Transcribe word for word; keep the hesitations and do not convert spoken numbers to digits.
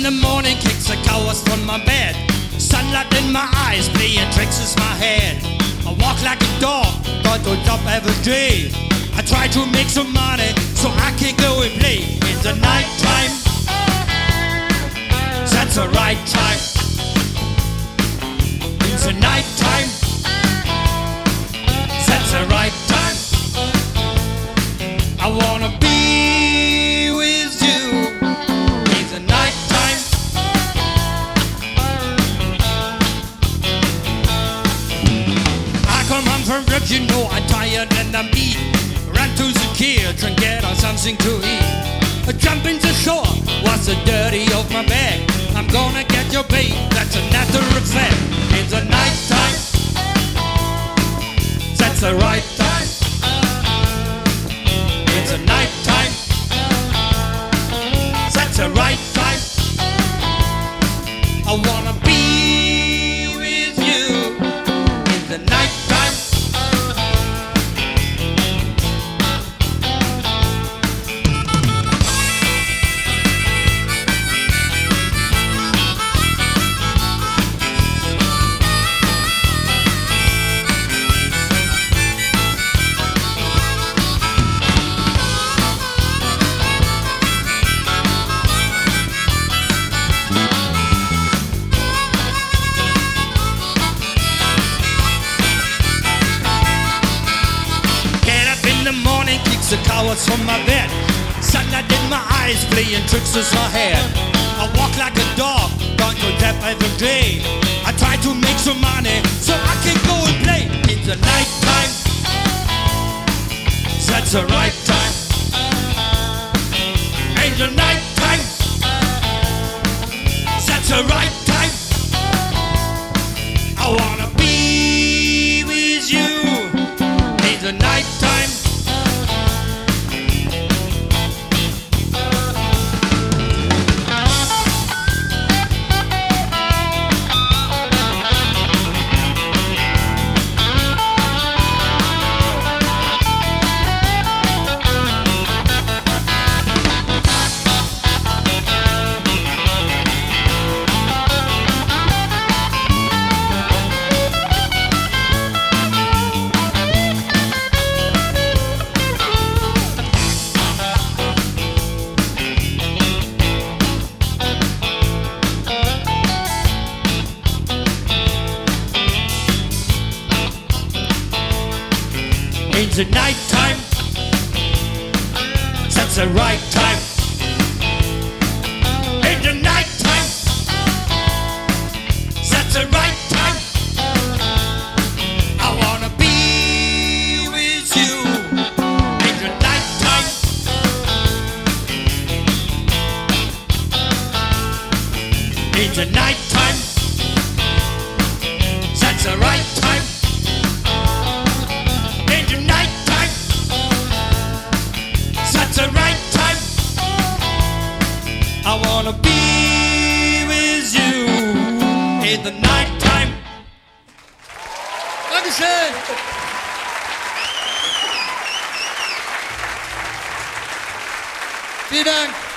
in the morning kicks the cowards from my bed. Sunlight in my eyes, playing tricks in my head. I walk like a dog, got to job every day. I try to make some money so I can go and play. In the night time, that's the right time. In the night time, that's the right time. I wanna be with you in the night time. I come home from work, you know I'm tired and I'm beat. Run to the kids and get on something to eat. I jump in the shore, wash the dirty off my back. I'm gonna get your babe, that's a matter of fact. In the night time, that's the right time. In the night time, that's the right time. I wanna be with you in the night time. The cowards from my bed, sunlight in my eyes, playing tricks in my head. I walk like a dog, going to death every day. I try to make some money so I can go and play. In the night time, that's the right time. In the night time, that's the right time. I wanna be with you in the night time. In the night time, that's the right time. In the night time, that's the right time. I wanna be with you in the night time. In the night time, that's the right time. The right time. I wanna be with you in the night time. Dankeschön. Vielen Dank.